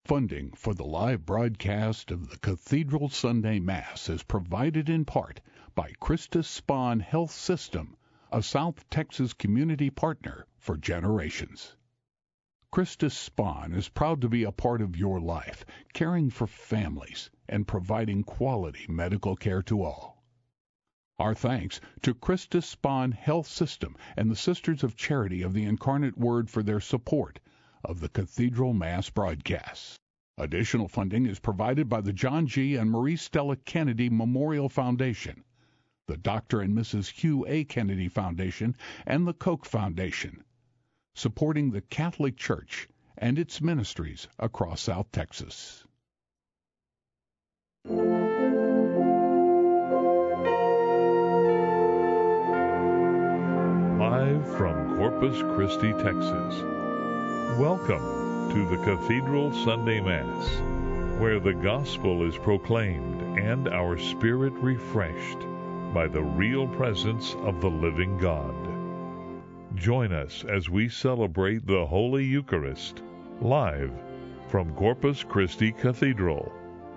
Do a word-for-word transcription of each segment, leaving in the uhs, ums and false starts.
Funding for the live broadcast of the Cathedral Sunday Mass is provided in part by Christus Spohn Health System, a South Texas community partner for generations. Christus Spohn is proud to be a part of your life, caring for families and providing quality medical care to all. Our thanks to Christus Spohn Health System and the Sisters of Charity of the Incarnate Word for their support of the Cathedral Mass broadcasts. Additional funding is provided by the John G. and Marie Stella Kennedy Memorial Foundation, the Doctor and Missus Hugh A. Kennedy Foundation, and the Koch Foundation, supporting the Catholic Church and its ministries across South Texas. Live from Corpus Christi, Texas. Welcome to the Cathedral Sunday Mass, where the gospel is proclaimed and our spirit refreshed by the real presence of the living God. Join us as we celebrate the Holy Eucharist, live from Corpus Christi Cathedral.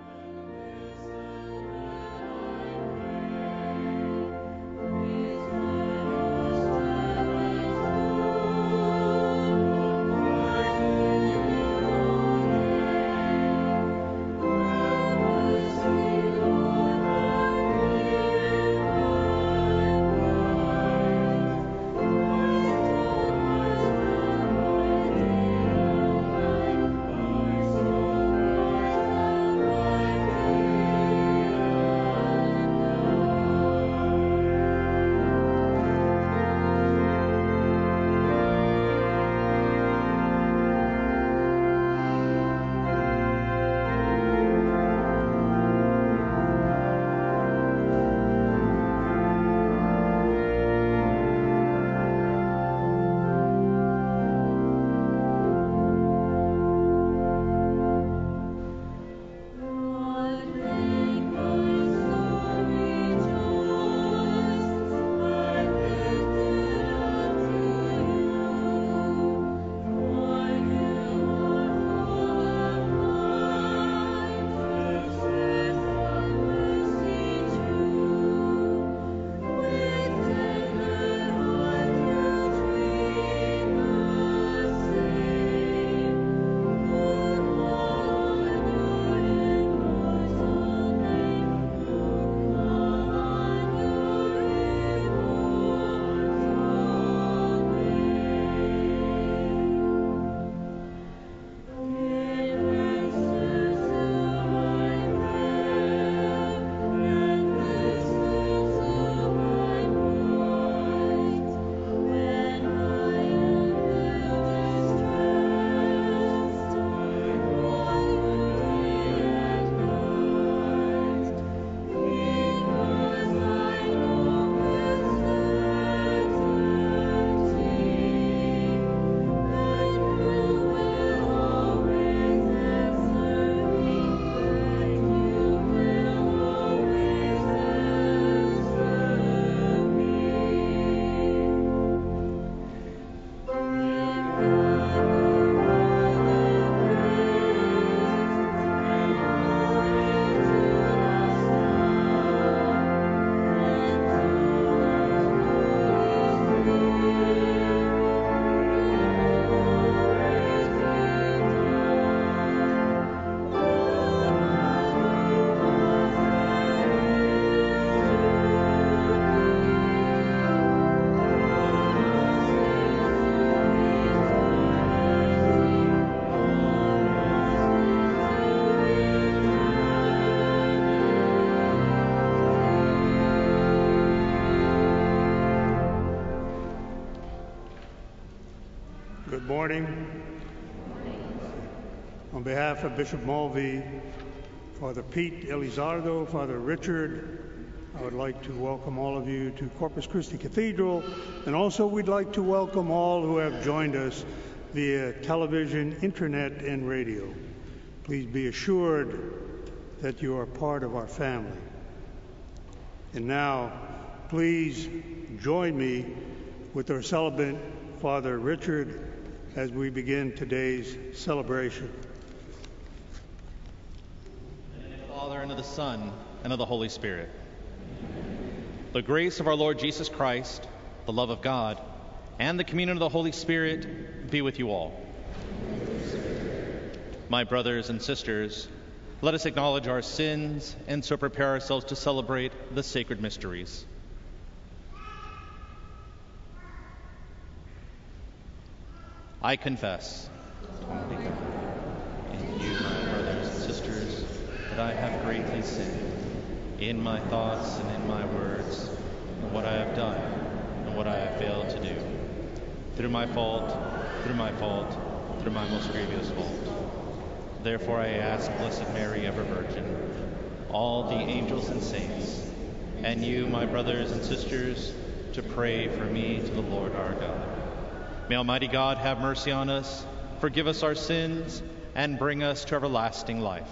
Good morning. On behalf of Bishop Mulvey, Father Pete Elizardo, Father Richard, I would like to welcome all of you to Corpus Christi Cathedral, and also we'd like to welcome all who have joined us via television, internet, and radio. Please be assured that you are part of our family. And now, please join me with our celebrant, Father Richard, as we begin today's celebration. Father, and of the Son, and of the Holy Spirit. The grace of our Lord Jesus Christ, the love of God, and the communion of the Holy Spirit be with you all. My brothers and sisters, let us acknowledge our sins and so prepare ourselves to celebrate the sacred mysteries. I confess in you, my brothers and sisters, that I have greatly sinned in my thoughts and in my words, in what I have done and what I have failed to do. Through my fault, through my fault, through my most grievous fault. Therefore I ask Blessed Mary, ever Virgin, all the angels and saints, and you, my brothers and sisters, to pray for me to the Lord our God. May Almighty God have mercy on us, forgive us our sins, and bring us to everlasting life.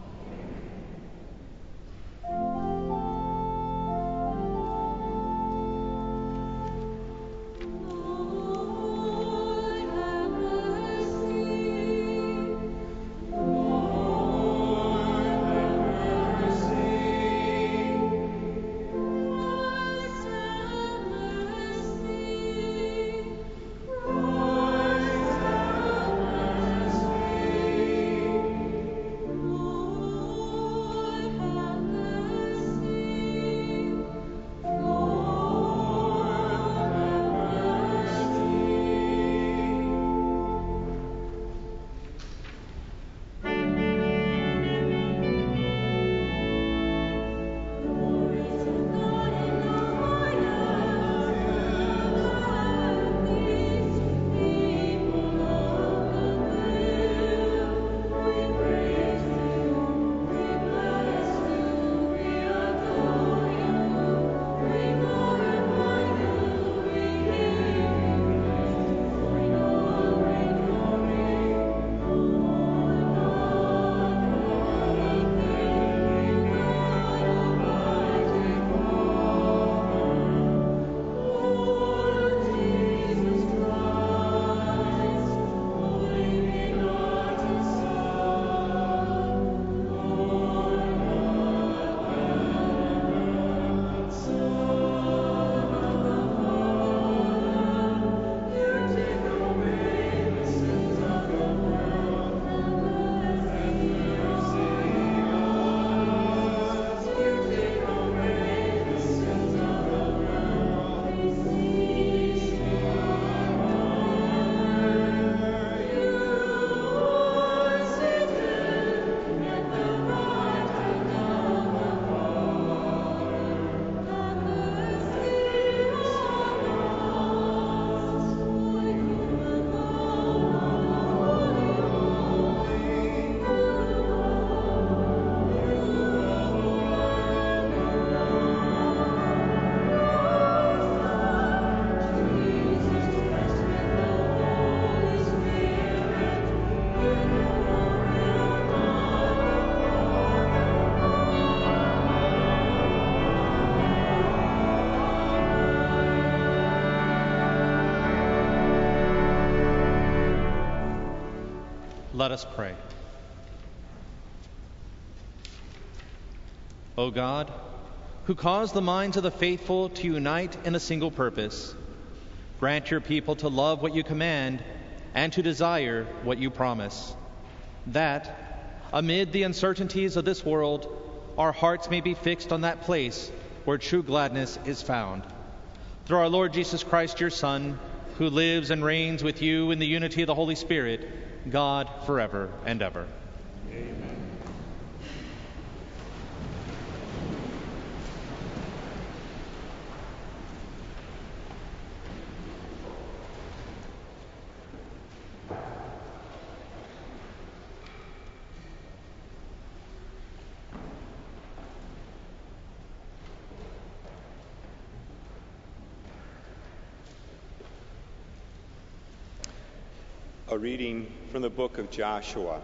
Let us pray. O God, who caused the minds of the faithful to unite in a single purpose, grant your people to love what you command and to desire what you promise, that, amid the uncertainties of this world, our hearts may be fixed on that place where true gladness is found. Through our Lord Jesus Christ, your Son, who lives and reigns with you in the unity of the Holy Spirit, God, forever and ever. Amen. A reading from the book of Joshua.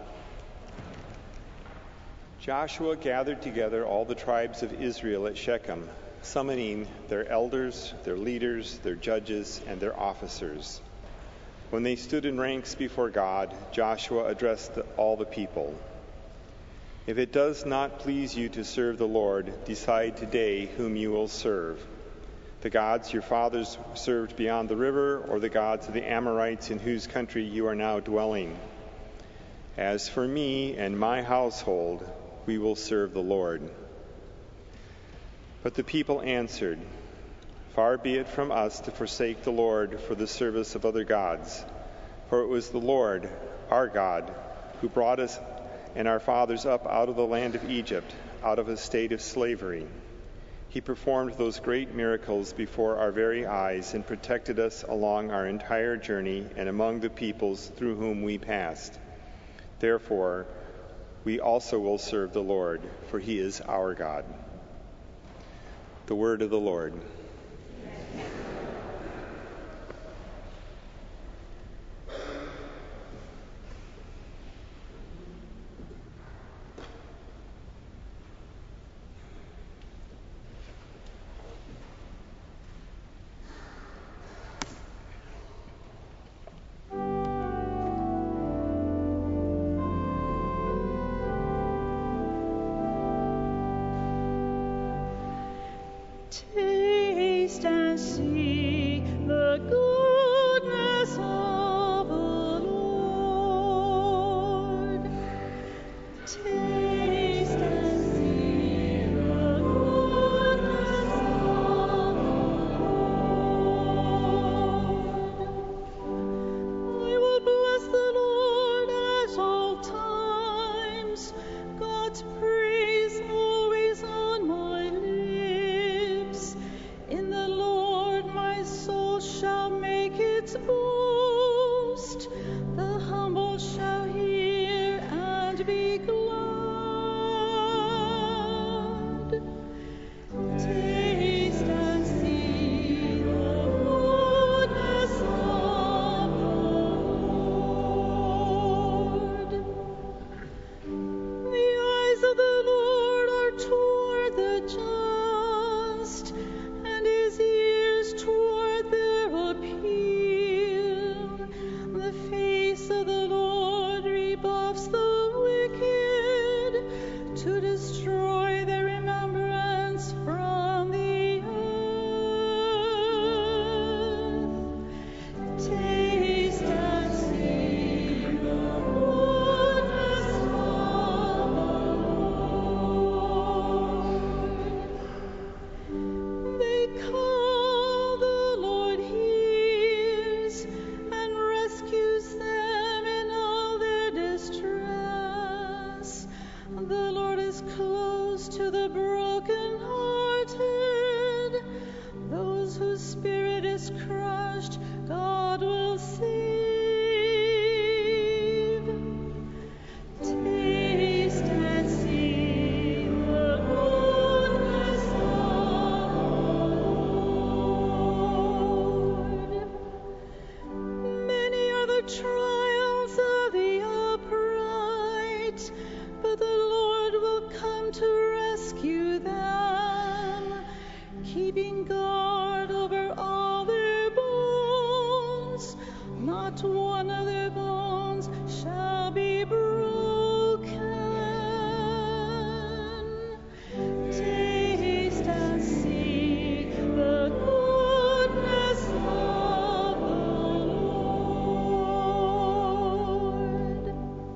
Joshua gathered together all the tribes of Israel at Shechem, summoning their elders, their leaders, their judges, and their officers. When they stood in ranks before God, Joshua addressed all the people. If it does not please you to serve the Lord, decide today whom you will serve. The gods your fathers served beyond the river, or the gods of the Amorites in whose country you are now dwelling. As for me and my household, we will serve the Lord. But the people answered, Far be it from us to forsake the Lord for the service of other gods. For it was the Lord, our God, who brought us and our fathers up out of the land of Egypt, out of a state of slavery. He performed those great miracles before our very eyes and protected us along our entire journey and among the peoples through whom we passed. Therefore, we also will serve the Lord, for he is our God. The word of the Lord. Taste and see the goodness of the Lord. Taste and see the goodness of the Lord. I will bless the Lord at all times. God's praise always on my lips. In the Lord my soul shall make its boast. The humble shall hear and be glad. Taste and see the goodness of the Lord. The eyes of the Lord are toward the just, and his ears toward their appeal. The face of the Lord rebuffs the wicked, to destroy their remembrance from the earth. Taste and see the goodness of the Lord. They call, the Lord hears and rescues them in all their distress. The Lord is close to the brokenhearted. Those whose spirit is crushed, God will save. Taste and see the goodness of the Lord. Many are the trials of the upright, but the Lord will come to rescue them, keeping guard over all their bones. Not one of their bones shall be broken. Taste and see the goodness of the Lord.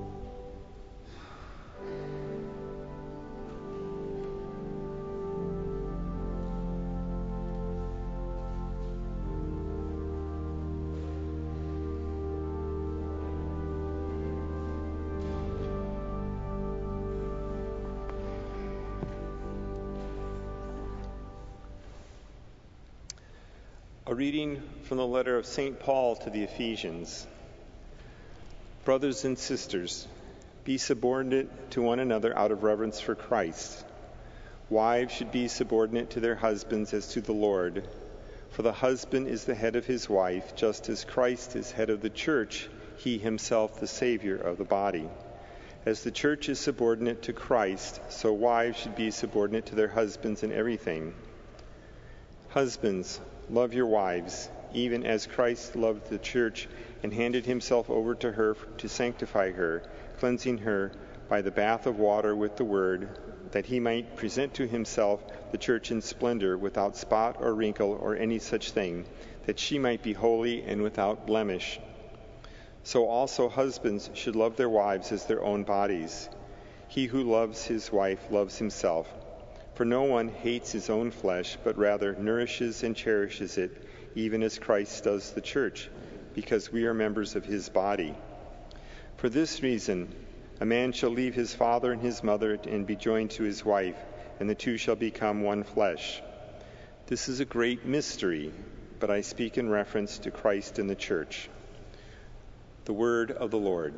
A reading from the letter of Saint Paul to the Ephesians. Brothers and sisters, be subordinate to one another out of reverence for Christ. Wives should be subordinate to their husbands as to the Lord. For the husband is the head of his wife, just as Christ is head of the church, he himself the Savior of the body. As the church is subordinate to Christ, so wives should be subordinate to their husbands in everything. Husbands, love your wives, even as Christ loved the church and handed himself over to her to sanctify her, cleansing her by the bath of water with the word, that he might present to himself the church in splendor, without spot or wrinkle or any such thing, that she might be holy and without blemish. So also husbands should love their wives as their own bodies. He who loves his wife loves himself. For no one hates his own flesh, but rather nourishes and cherishes it, even as Christ does the church, because we are members of his body. For this reason, a man shall leave his father and his mother and be joined to his wife, and the two shall become one flesh. This is a great mystery, but I speak in reference to Christ and the church. The word of the Lord.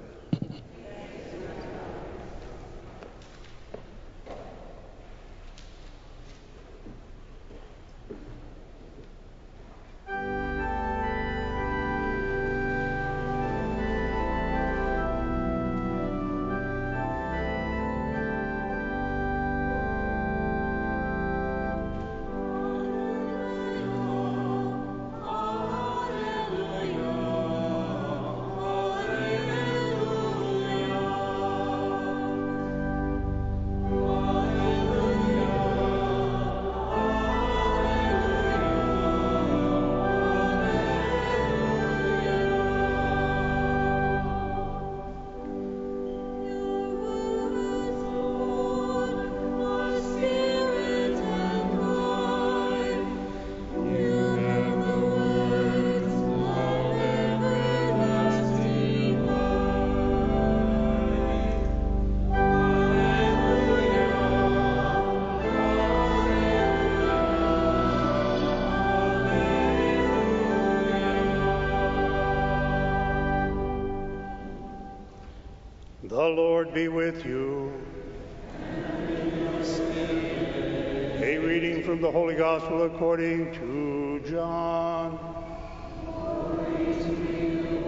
The Lord be with you. A reading from the Holy Gospel according to John. Glory to you,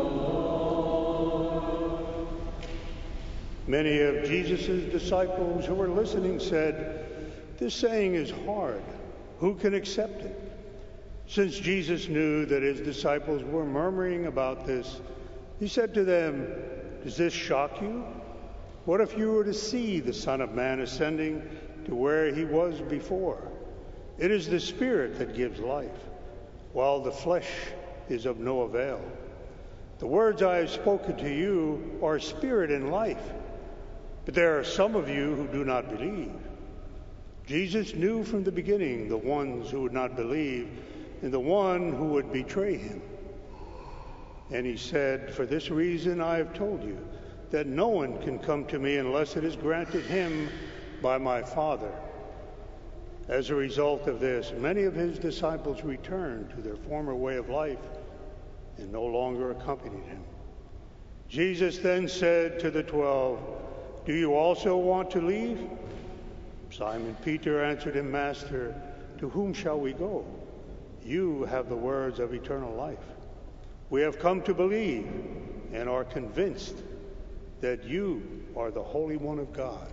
O Lord. Many of Jesus' disciples who were listening said, "This saying is hard. Who can accept it?" Since Jesus knew that his disciples were murmuring about this, he said to them, "Does this shock you? What if you were to see the Son of Man ascending to where he was before? It is the Spirit that gives life, while the flesh is of no avail. The words I have spoken to you are spirit and life, but there are some of you who do not believe." Jesus knew from the beginning the ones who would not believe and the one who would betray him. And he said, "For this reason I have told you, that no one can come to me unless it is granted him by my Father." As a result of this, many of his disciples returned to their former way of life and no longer accompanied him. Jesus then said to the twelve, "Do you also want to leave?" Simon Peter answered him, "Master, to whom shall we go? You have the words of eternal life. We have come to believe and are convinced that you are the Holy One of God."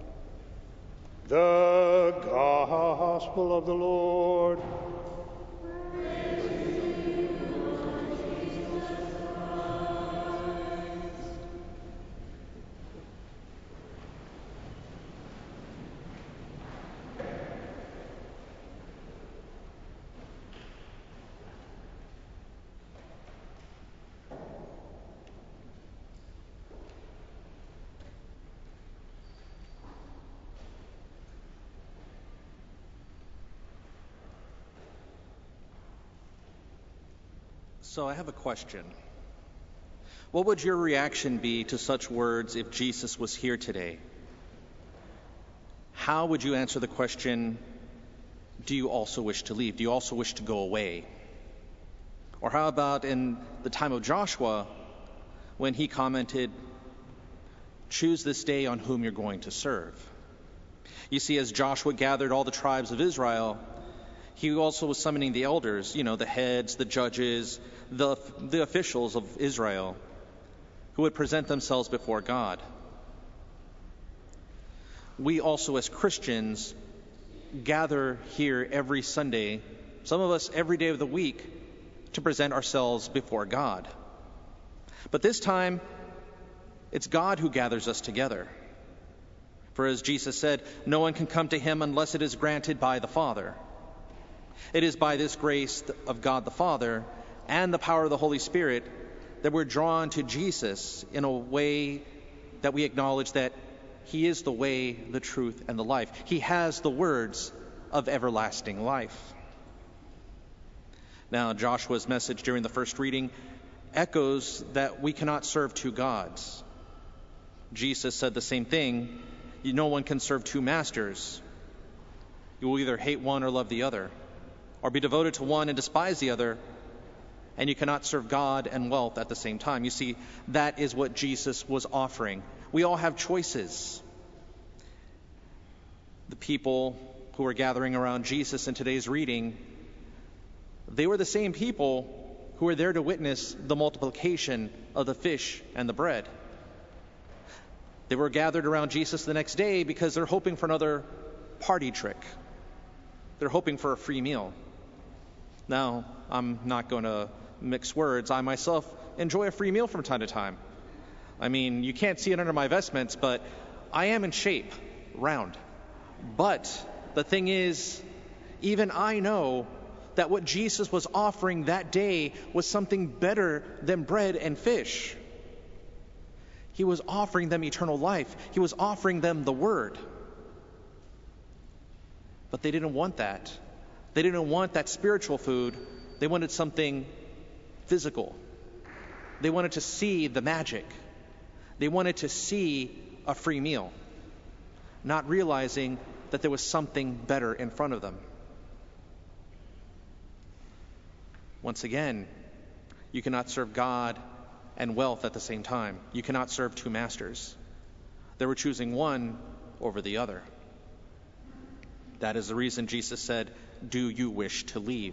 The Gospel of the Lord. Praise to you, Lord Jesus Christ. So I have a question. What would your reaction be to such words if Jesus was here today? How would you answer the question, do you also wish to leave? Do you also wish to go away? Or how about in the time of Joshua, when he commented, choose this day on whom you're going to serve? You see, as Joshua gathered all the tribes of Israel, he also was summoning the elders, you know, the heads, the judges, the, the officials of Israel, who would present themselves before God. We also, as Christians, gather here every Sunday, some of us every day of the week, to present ourselves before God. But this time, it's God who gathers us together. For as Jesus said, no one can come to him unless it is granted by the Father. It is by this grace of God the Father and the power of the Holy Spirit that we're drawn to Jesus in a way that we acknowledge that he is the way, the truth, and the life. He has the words of everlasting life. Now, Joshua's message during the first reading echoes that we cannot serve two gods. Jesus said the same thing. No one can serve two masters. You will either hate one or love the other, or be devoted to one and despise the other, and you cannot serve God and wealth at the same time. You see, that is what Jesus was offering. We all have choices. The people who are gathering around Jesus in today's reading, they were the same people who were there to witness the multiplication of the fish and the bread. They were gathered around Jesus the next day because they're hoping for another party trick. They're hoping for a free meal. Now, I'm not going to mix words. I myself enjoy a free meal from time to time. I mean, you can't see it under my vestments, but I am in shape, round. But the thing is, even I know that what Jesus was offering that day was something better than bread and fish. He was offering them eternal life. He was offering them the Word. But they didn't want that. They didn't want that spiritual food. They wanted something physical. They wanted to see the magic. They wanted to see a free meal, not realizing that there was something better in front of them. Once again, you cannot serve God and wealth at the same time. You cannot serve two masters. They were choosing one over the other. That is the reason Jesus said, "Do you wish to leave?"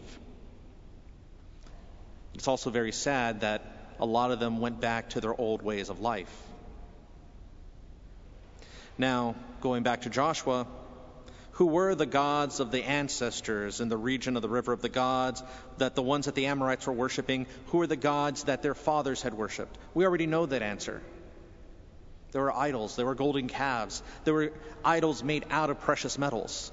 It's also very sad that a lot of them went back to their old ways of life. Now, going back to Joshua, who were the gods of the ancestors in the region of the river of the gods, that the ones that the Amorites were worshiping, who were the gods that their fathers had worshipped? We already know that answer. There were idols, there were golden calves, there were idols made out of precious metals.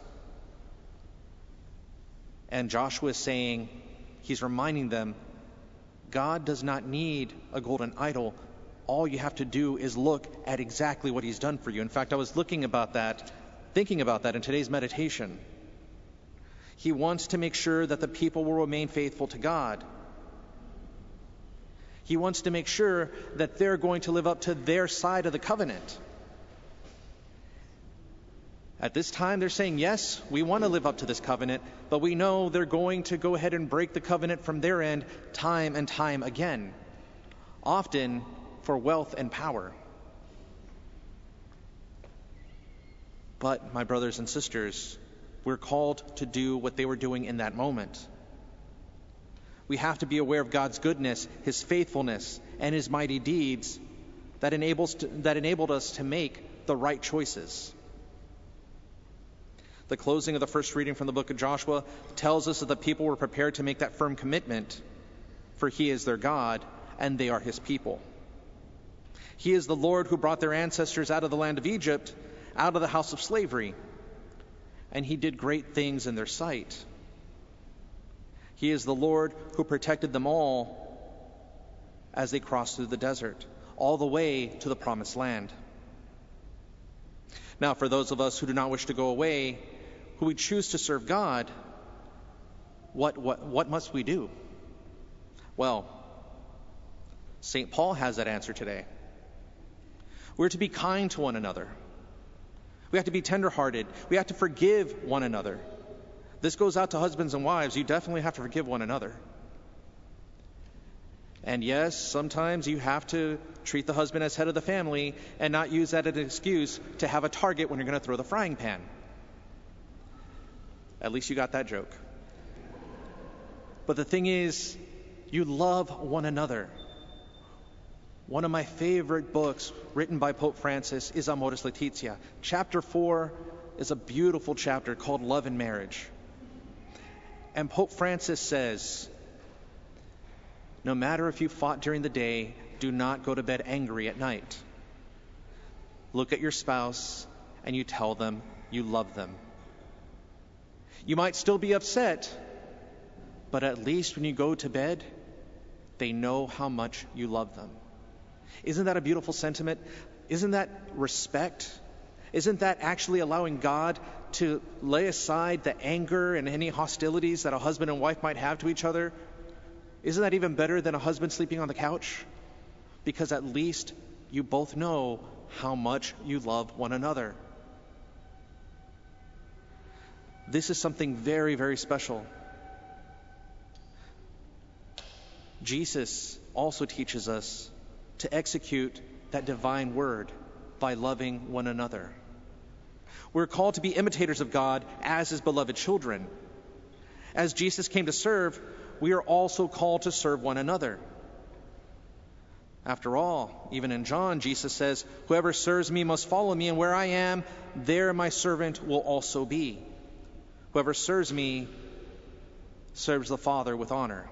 And Joshua is saying, he's reminding them, God does not need a golden idol. All you have to do is look at exactly what he's done for you. In fact, I was looking about that, thinking about that in today's meditation. He wants to make sure that the people will remain faithful to God. He wants to make sure that they're going to live up to their side of the covenant. At this time, they're saying, yes, we want to live up to this covenant, but we know they're going to go ahead and break the covenant from their end time and time again, often for wealth and power. But, my brothers and sisters, we're called to do what they were doing in that moment. We have to be aware of God's goodness, his faithfulness, and his mighty deeds that enables to, that enabled us to make the right choices. The closing of the first reading from the book of Joshua tells us that the people were prepared to make that firm commitment, for he is their God, and they are his people. He is the Lord who brought their ancestors out of the land of Egypt, out of the house of slavery, and he did great things in their sight. He is the Lord who protected them all as they crossed through the desert, all the way to the promised land. Now, for those of us who do not wish to go away, who we choose to serve God, what, what, what must we do? Well, Saint Paul has that answer today. We're to be kind to one another. We have to be tenderhearted. We have to forgive one another. This goes out to husbands and wives. You definitely have to forgive one another. And yes, sometimes you have to treat the husband as head of the family and not use that as an excuse to have a target when you're going to throw the frying pan. At least you got that joke. But the thing is, you love one another. One of my favorite books written by Pope Francis is Amoris Laetitia. Chapter four is a beautiful chapter called Love and Marriage. And Pope Francis says, no matter if you fought during the day, do not go to bed angry at night. Look at your spouse and you tell them you love them. You might still be upset, but at least when you go to bed, they know how much you love them. Isn't that a beautiful sentiment? Isn't that respect? Isn't that actually allowing God to lay aside the anger and any hostilities that a husband and wife might have to each other? Isn't that even better than a husband sleeping on the couch? Because at least you both know how much you love one another. This is something very, very special. Jesus also teaches us to execute that divine word by loving one another. We're called to be imitators of God as his beloved children. As Jesus came to serve, we are also called to serve one another. After all, even in John, Jesus says, "Whoever serves me must follow me, and where I am, there my servant will also be. Whoever serves me serves the Father with honor."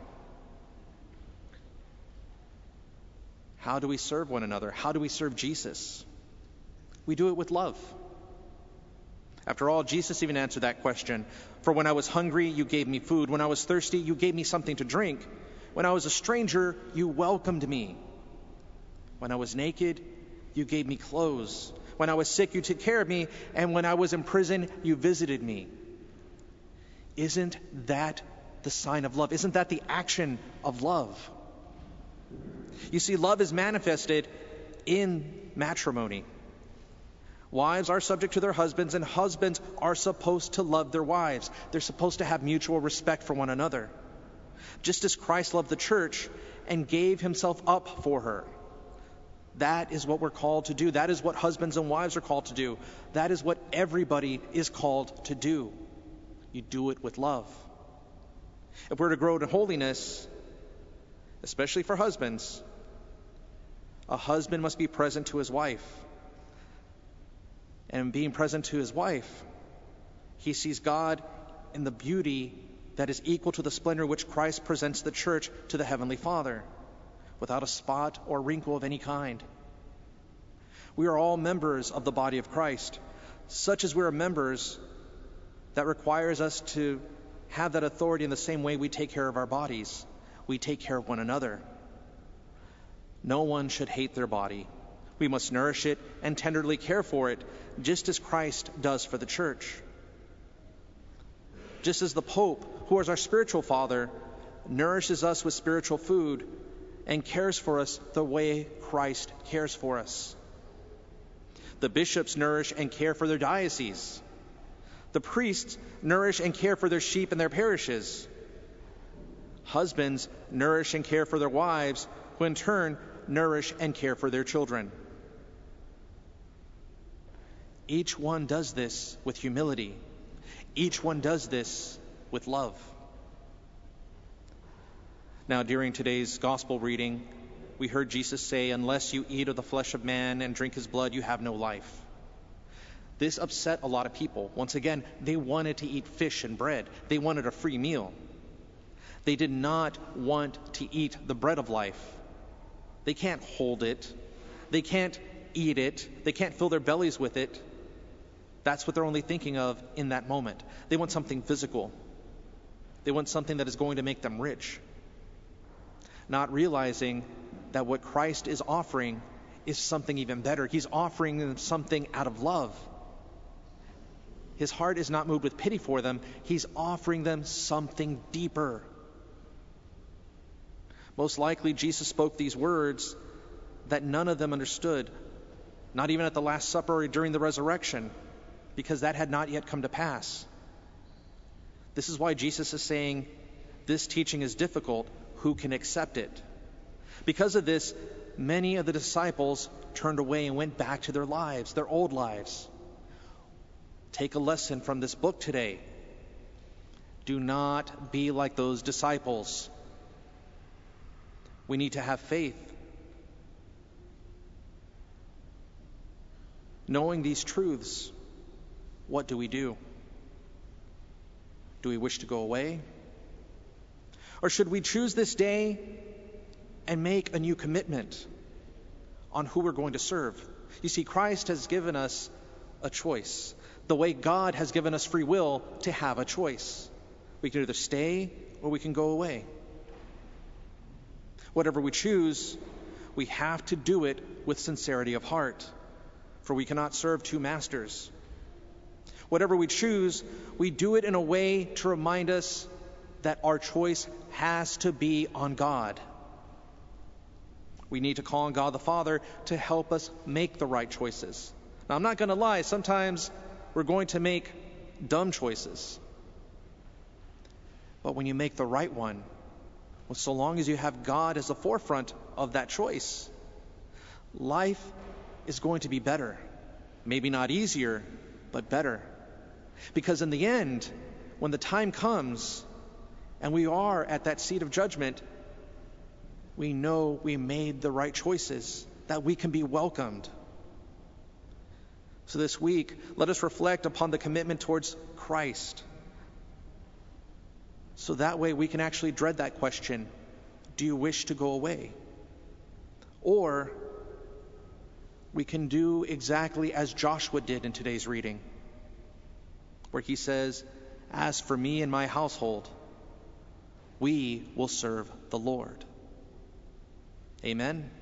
How do we serve one another? How do we serve Jesus? We do it with love. After all, Jesus even answered that question. "For when I was hungry, you gave me food. When I was thirsty, you gave me something to drink. When I was a stranger, you welcomed me. When I was naked, you gave me clothes. When I was sick, you took care of me. And when I was in prison, you visited me." Isn't that the sign of love? Isn't that the action of love? You see, love is manifested in matrimony. Wives are subject to their husbands, and husbands are supposed to love their wives. They're supposed to have mutual respect for one another. Just as Christ loved the church and gave himself up for her. That is what we're called to do. That is what husbands and wives are called to do. That is what everybody is called to do. You do it with love. If we're to grow in holiness, especially for husbands, a husband must be present to his wife. And being present to his wife, he sees God in the beauty that is equal to the splendor which Christ presents the church to the Heavenly Father, without a spot or wrinkle of any kind. We are all members of the body of Christ. Such as we are members, that requires us to have that authority in the same way we take care of our bodies. We take care of one another. No one should hate their body. We must nourish it and tenderly care for it, just as Christ does for the church. Just as the Pope, who is our spiritual father, nourishes us with spiritual food and cares for us the way Christ cares for us. The bishops nourish and care for their dioceses. The priests nourish and care for their sheep and their parishes. Husbands nourish and care for their wives, who in turn nourish and care for their children. Each one does this with humility. Each one does this with love. Now, during today's gospel reading, we heard Jesus say, "Unless you eat of the flesh of man and drink his blood, you have no life." This upset a lot of people. Once again, they wanted to eat fish and bread. They wanted a free meal. They did not want to eat the bread of life. They can't hold it. They can't eat it. They can't fill their bellies with it. That's what they're only thinking of in that moment. They want something physical. They want something that is going to make them rich. Not realizing that what Christ is offering is something even better. He's offering them something out of love. His heart is not moved with pity for them. He's offering them something deeper. Most likely, Jesus spoke these words that none of them understood, not even at the Last Supper or during the resurrection, because that had not yet come to pass. This is why Jesus is saying, this teaching is difficult. Who can accept it? Because of this, many of the disciples turned away and went back to their lives, their old lives. Take a lesson from this book today. Do not be like those disciples. We need to have faith. Knowing these truths, what do we do? Do we wish to go away? Or should we choose this day and make a new commitment on who we're going to serve? You see, Christ has given us a choice. The way God has given us free will to have a choice. We can either stay or we can go away. Whatever we choose, we have to do it with sincerity of heart, for we cannot serve two masters. Whatever we choose, we do it in a way to remind us that our choice has to be on God. We need to call on God the Father to help us make the right choices. Now, I'm not going to lie, sometimes we're going to make dumb choices. But when you make the right one, well, so long as you have God as the forefront of that choice, life is going to be better. Maybe not easier, but better. Because in the end, when the time comes and we are at that seat of judgment, we know we made the right choices, that we can be welcomed. So this week, let us reflect upon the commitment towards Christ. So that way we can actually dread that question, do you wish to go away? Or we can do exactly as Joshua did in today's reading, where he says, as for me and my household, we will serve the Lord. Amen.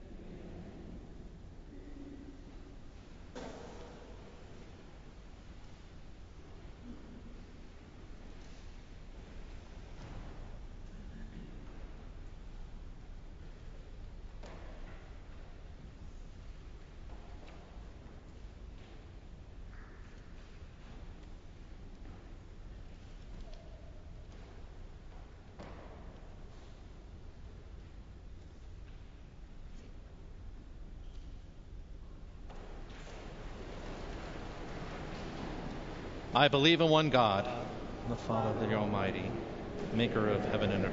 I believe in one God, the Father, the Almighty, maker of heaven and earth.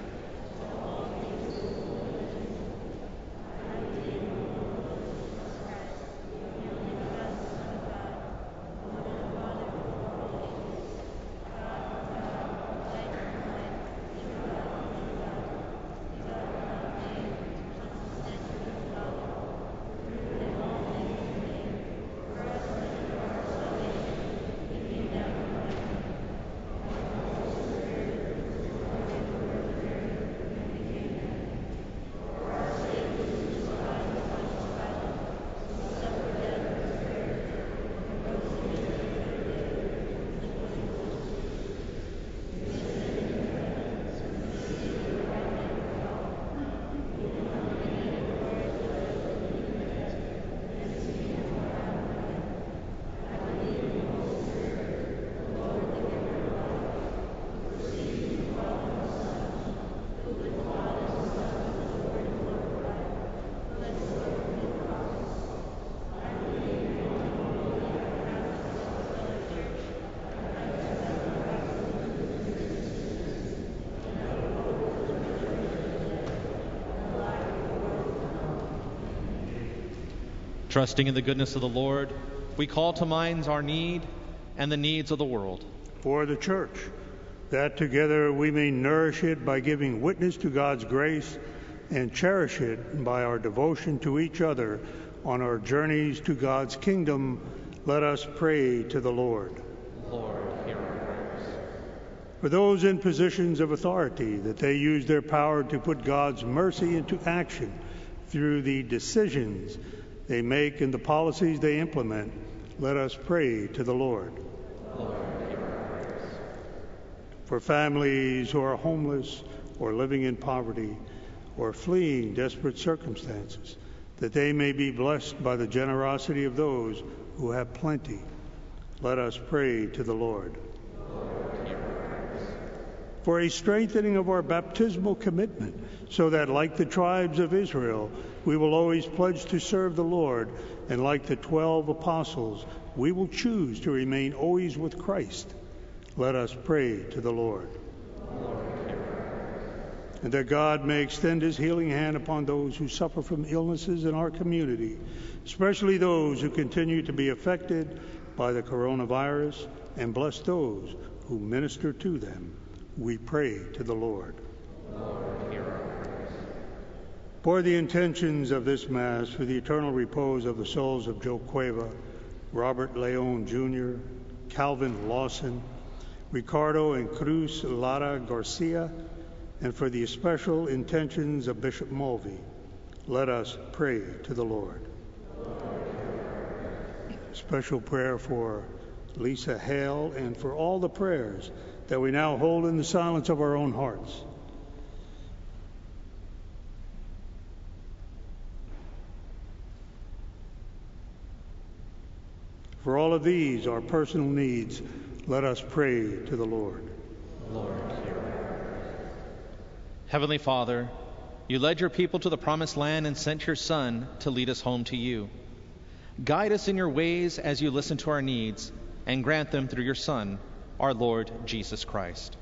Trusting in the goodness of the Lord, we call to mind our need and the needs of the world. For the church, that together we may nourish it by giving witness to God's grace and cherish it by our devotion to each other on our journeys to God's kingdom, let us pray to the Lord. Lord, hear our prayers. For those in positions of authority, that they use their power to put God's mercy into action through the decisions they make and the policies they implement, let us pray to the Lord. Lord, hear our prayers. For families who are homeless or living in poverty or fleeing desperate circumstances, that they may be blessed by the generosity of those who have plenty, let us pray to the Lord. Lord, hear our prayers. For a strengthening of our baptismal commitment, so that, like the tribes of Israel, we will always pledge to serve the Lord, and like the twelve apostles, we will choose to remain always with Christ. Let us pray to the Lord. Lord, hear our prayers. And that God may extend his healing hand upon those who suffer from illnesses in our community, especially those who continue to be affected by the coronavirus, and bless those who minister to them. We pray to the Lord. Lord, hear our prayers. For the intentions of this Mass, for the eternal repose of the souls of Joe Cueva, Robert Leon Junior, Calvin Lawson, Ricardo and Cruz Lara Garcia, and for the special intentions of Bishop Mulvey. Let us pray to the Lord. Special prayer for Lisa Hale and for all the prayers that we now hold in the silence of our own hearts. For all of these, our personal needs, let us pray to the Lord. Lord, hear. Heavenly Father, you led your people to the promised land and sent your Son to lead us home to you. Guide us in your ways as you listen to our needs, and grant them through your Son, our Lord Jesus Christ.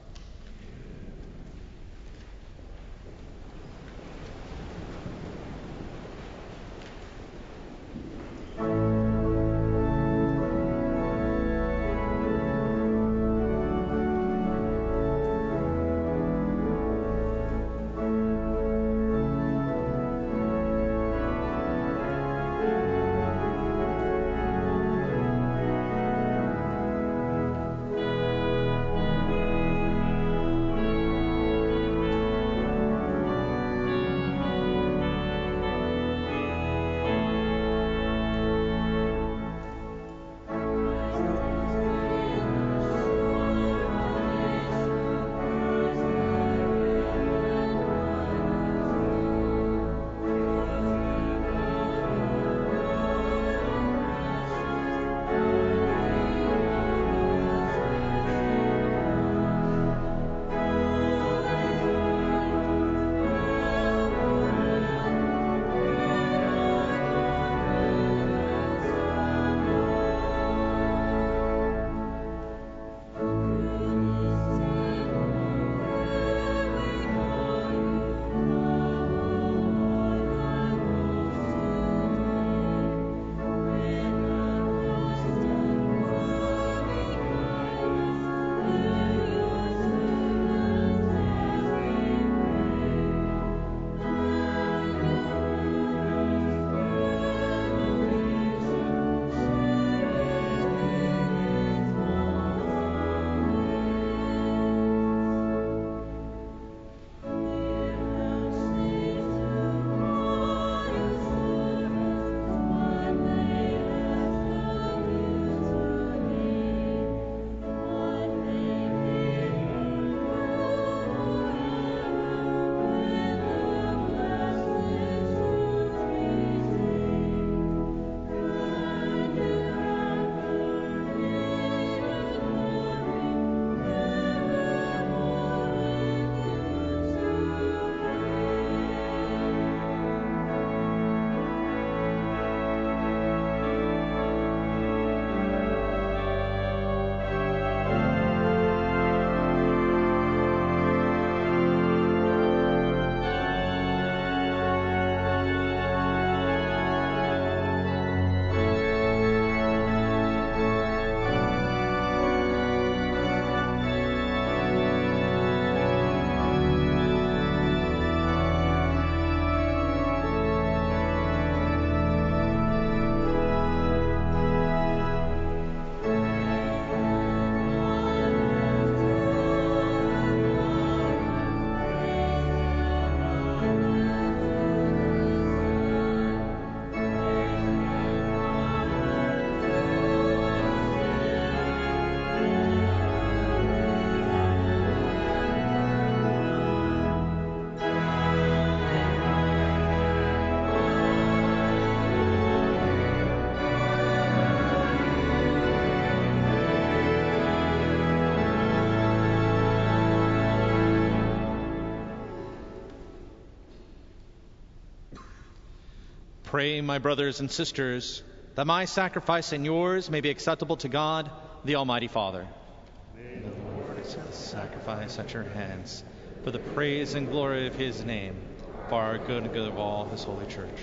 Pray, my brothers and sisters, that my sacrifice and yours may be acceptable to God, the Almighty Father. May the Lord accept the sacrifice at your hands for the praise and glory of his name, for our good and good of all his holy church.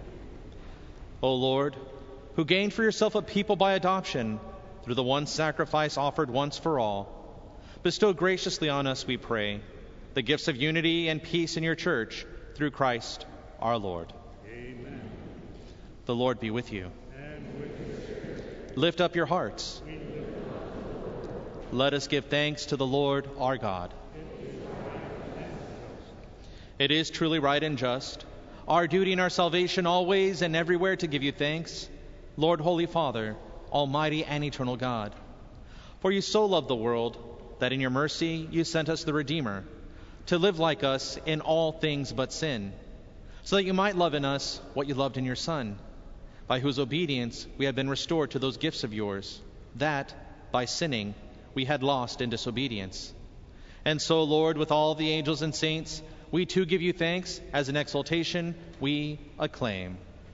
O Lord, who gained for yourself a people by adoption through the one sacrifice offered once for all, bestow graciously on us, we pray, the gifts of unity and peace in your church through Christ our Lord. Amen. The Lord be with you. And with your spirit. lift up your hearts. Let us give thanks to the Lord our God. It is truly right and just, our duty and our salvation always and everywhere to give you thanks, Lord, Holy Father, Almighty and eternal God. For you so loved the world that in your mercy you sent us the Redeemer, to live like us in all things but sin, so that you might love in us what you loved in your Son, by whose obedience we have been restored to those gifts of yours, that, by sinning, we had lost in disobedience. And so, Lord, with all the angels and saints, we too give you thanks, as an exaltation we acclaim.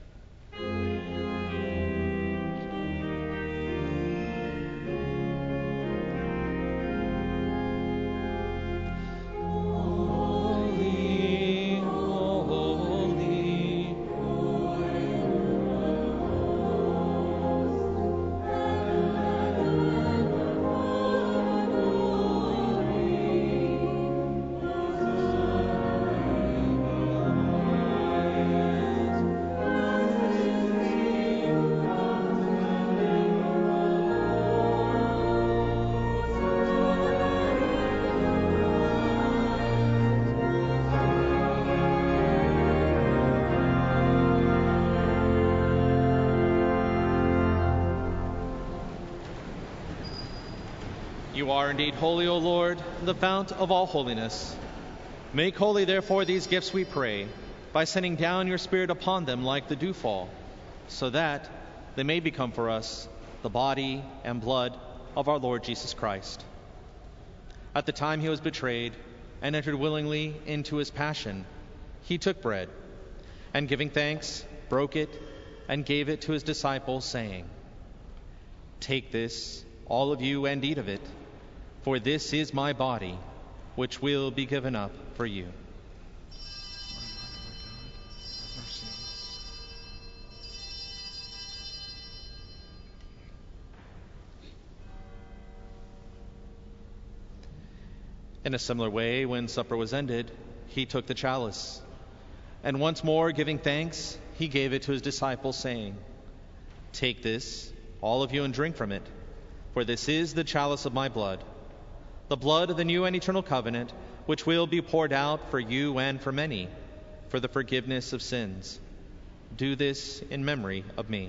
You are indeed holy, O Lord, the fount of all holiness. Make holy, therefore, these gifts, we pray, by sending down your Spirit upon them like the dewfall, so that they may become for us the body and blood of our Lord Jesus Christ. At the time he was betrayed and entered willingly into his passion, he took bread, and giving thanks, broke it, and gave it to his disciples, saying, "Take this, all of you, and eat of it, for this is my body, which will be given up for you." In a similar way, when supper was ended, he took the chalice, and once more giving thanks, he gave it to his disciples, saying, "Take this, all of you, and drink from it, for this is the chalice of my blood, the blood of the new and eternal covenant, which will be poured out for you and for many, for the forgiveness of sins. Do this in memory of me."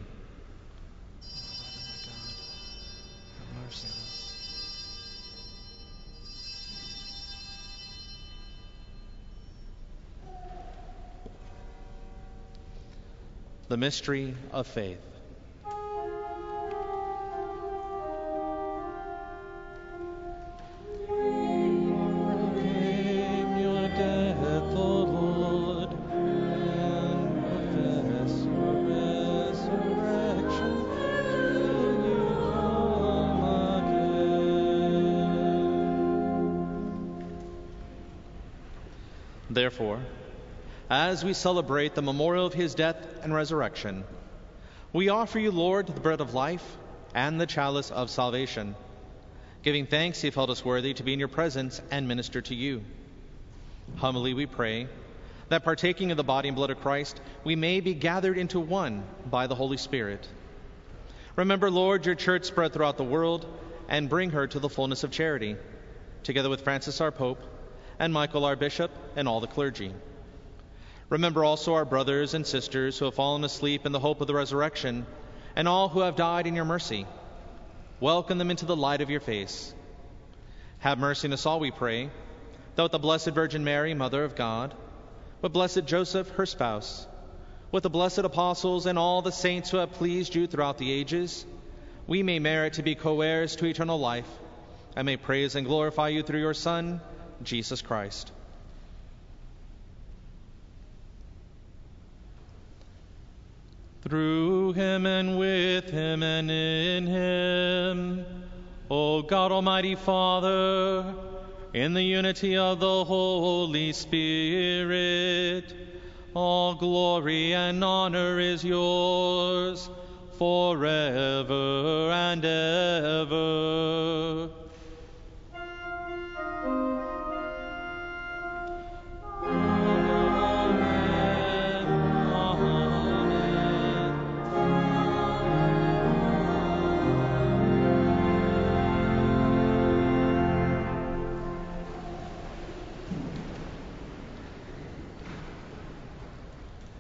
The mystery of faith. Therefore, as we celebrate the memorial of his death and resurrection, we offer you, Lord, the bread of life and the chalice of salvation, giving thanks you've held us worthy to be in your presence and minister to you. Humbly we pray that, partaking of the body and blood of Christ, we may be gathered into one by the Holy Spirit. Remember, Lord, your church spread throughout the world, and bring her to the fullness of charity, together with Francis our Pope, and Michael our Bishop, and all the clergy. Remember also our brothers and sisters who have fallen asleep in the hope of the resurrection, and all who have died in your mercy. Welcome them into the light of your face. Have mercy on us all, we pray, that with the Blessed Virgin Mary, Mother of God, with blessed Joseph, her spouse, with the blessed apostles and all the saints who have pleased you throughout the ages, we may merit to be co-heirs to eternal life, and may praise and glorify you through your Son, Jesus Christ. Through him and with him and in him, O God Almighty Father, in the unity of the Holy Spirit, all glory and honor is yours forever and ever. Amen. Amen.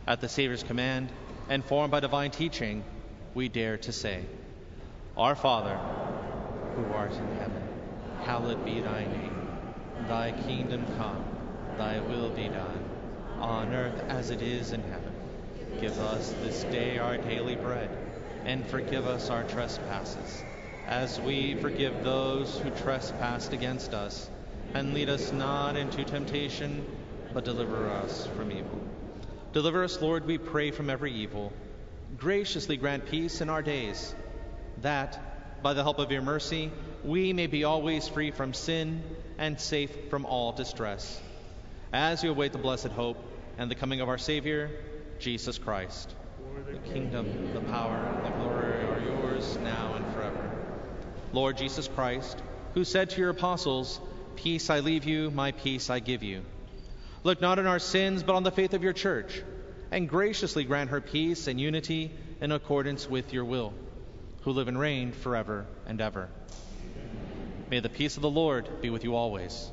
At the Savior's command, and formed by divine teaching, we dare to say, Our Father, who art in heaven, hallowed be thy name. Thy kingdom come, thy will be done, on earth as it is in heaven. Give us this day our daily bread, and forgive us our trespasses, as we forgive those who trespass against us. And lead us not into temptation, but deliver us from evil. Deliver us, Lord, we pray, from every evil. Graciously grant peace in our days, that, by the help of your mercy, we may be always free from sin and safe from all distress, as you await the blessed hope and the coming of our Savior, Jesus Christ. The kingdom, the power, and the glory are yours now and forever. Lord Jesus Christ, who said to your apostles, Peace I leave you, my peace I give you. Look not on our sins, but on the faith of your church, and graciously grant her peace and unity in accordance with your will, who live and reign forever and ever. May the peace of the Lord be with you always.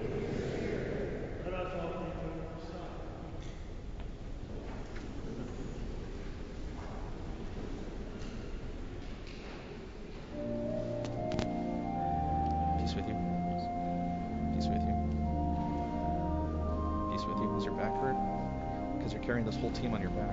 Peace with you. Peace with you. Peace with you. Does your back hurt? Because you're carrying this whole team on your back.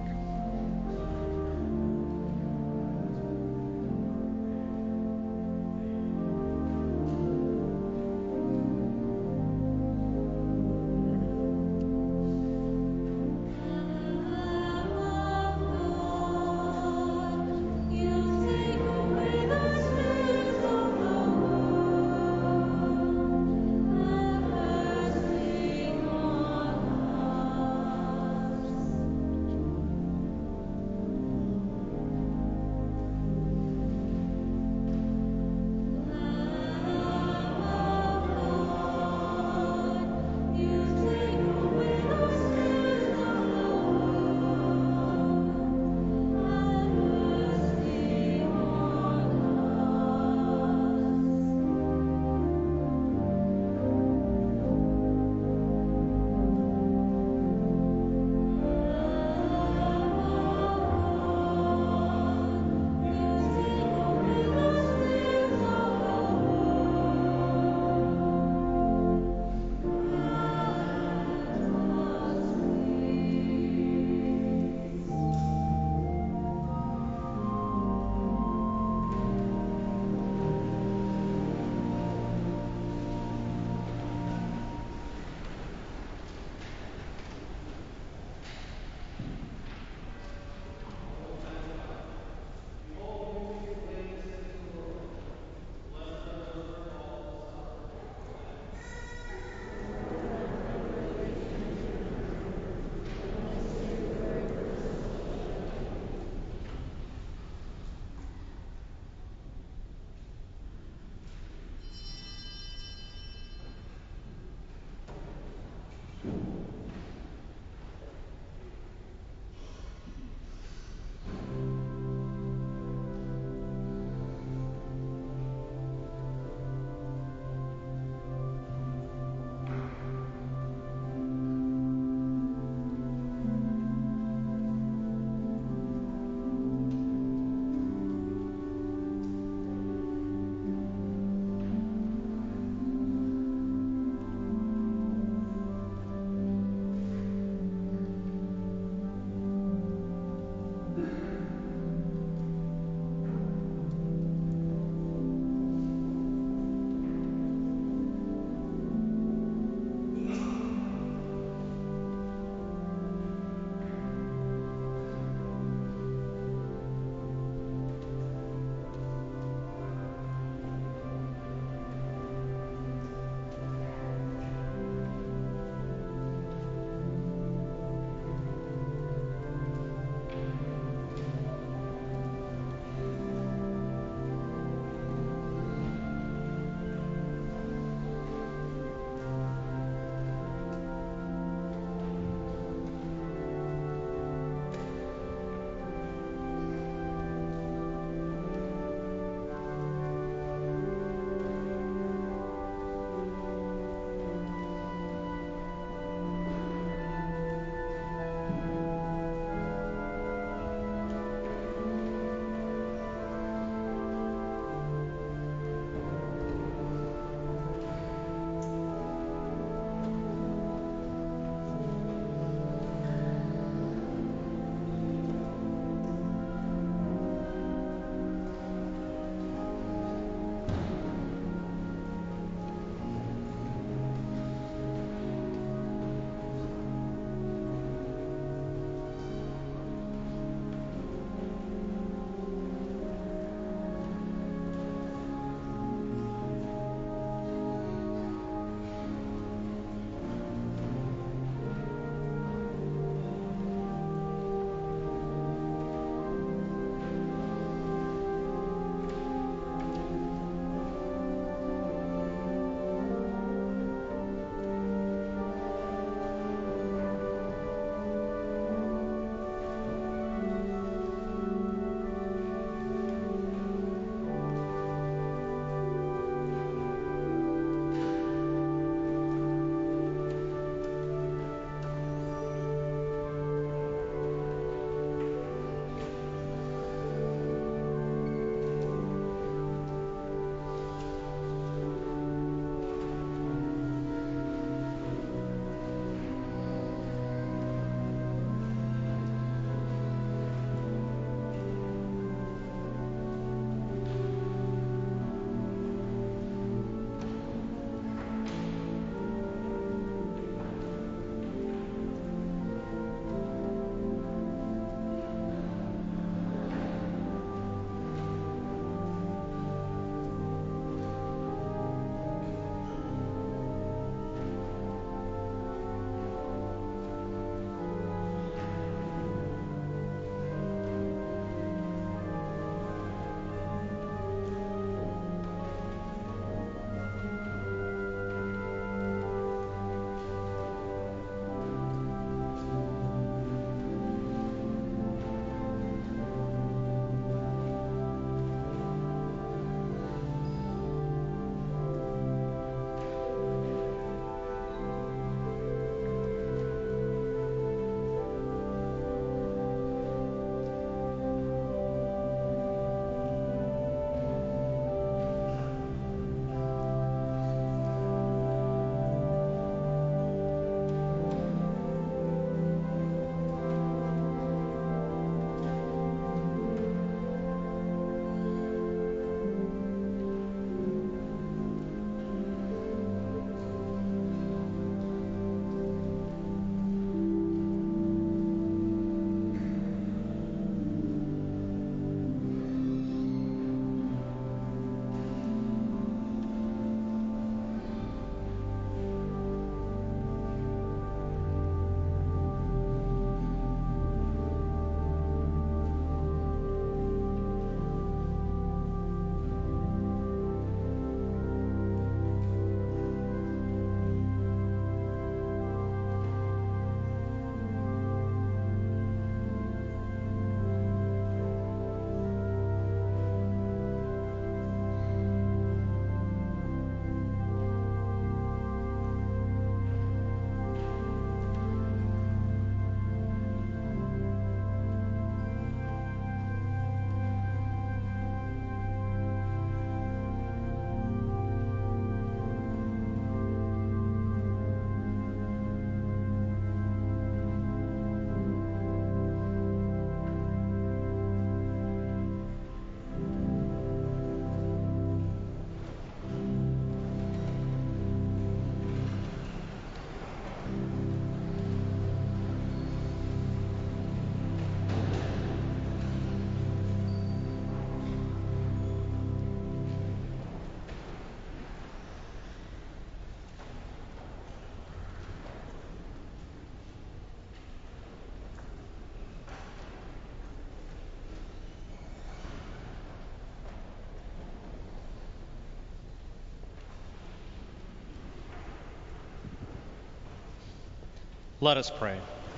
Let us pray.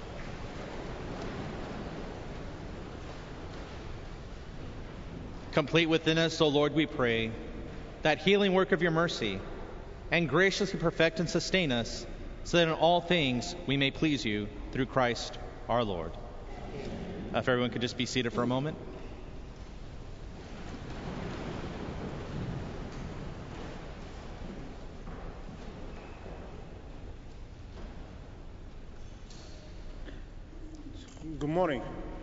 Complete within us, O Lord, we pray, that healing work of your mercy, and graciously perfect and sustain us, so that in all things we may please you through Christ our Lord. Uh, if everyone could just be seated for a moment. Good morning.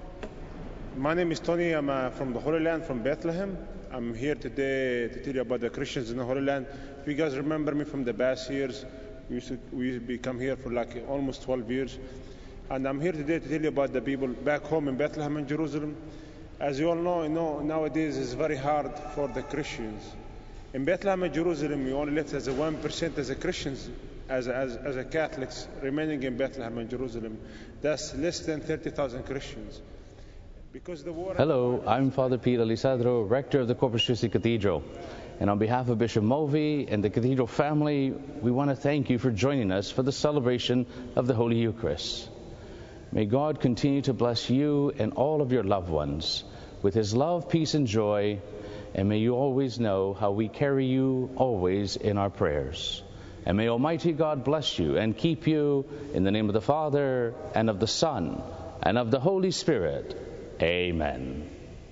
My name is Tony. I'm uh, from the Holy Land, from Bethlehem. I'm here today to tell you about the Christians in the Holy Land. If you guys remember me from the past years, we used to, we used to come here for like almost twelve years. And I'm here today to tell you about the people back home in Bethlehem and Jerusalem. As you all know, you know nowadays it's very hard for the Christians. In Bethlehem and Jerusalem, we only left as a one percent as a Christians, as a, as, as a Catholics remaining in Bethlehem and Jerusalem. That's less than thirty thousand Christians. Because the war Hello, I'm Father Pete Alisadro, rector of the Corpus Christi Cathedral. And on behalf of Bishop Mulvey and the Cathedral family, we want to thank you for joining us for the celebration of the Holy Eucharist. May God continue to bless you and all of your loved ones with his love, peace, and joy, and may you always know how we carry you always in our prayers. And may Almighty God bless you and keep you in the name of the Father, and of the Son, and of the Holy Spirit. Amen.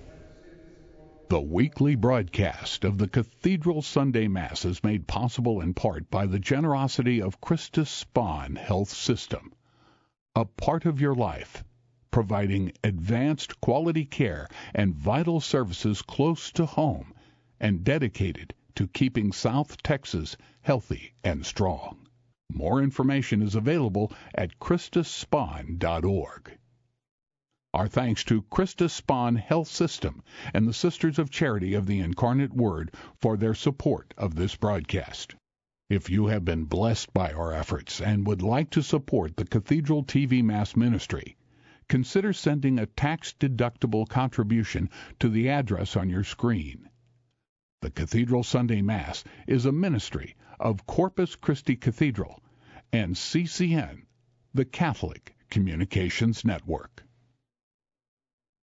The weekly broadcast of the Cathedral Sunday Mass is made possible in part by the generosity of Christus Spohn Health System, a part of your life, providing advanced quality care and vital services close to home and dedicated to keeping South Texas healthy and strong. More information is available at christus spohn dot org. Our thanks to Christus Spohn Health System and the Sisters of Charity of the Incarnate Word for their support of this broadcast. If you have been blessed by our efforts and would like to support the Cathedral T V Mass Ministry, consider sending a tax-deductible contribution to the address on your screen. The Cathedral Sunday Mass is a ministry of Corpus Christi Cathedral and C C N, the Catholic Communications Network.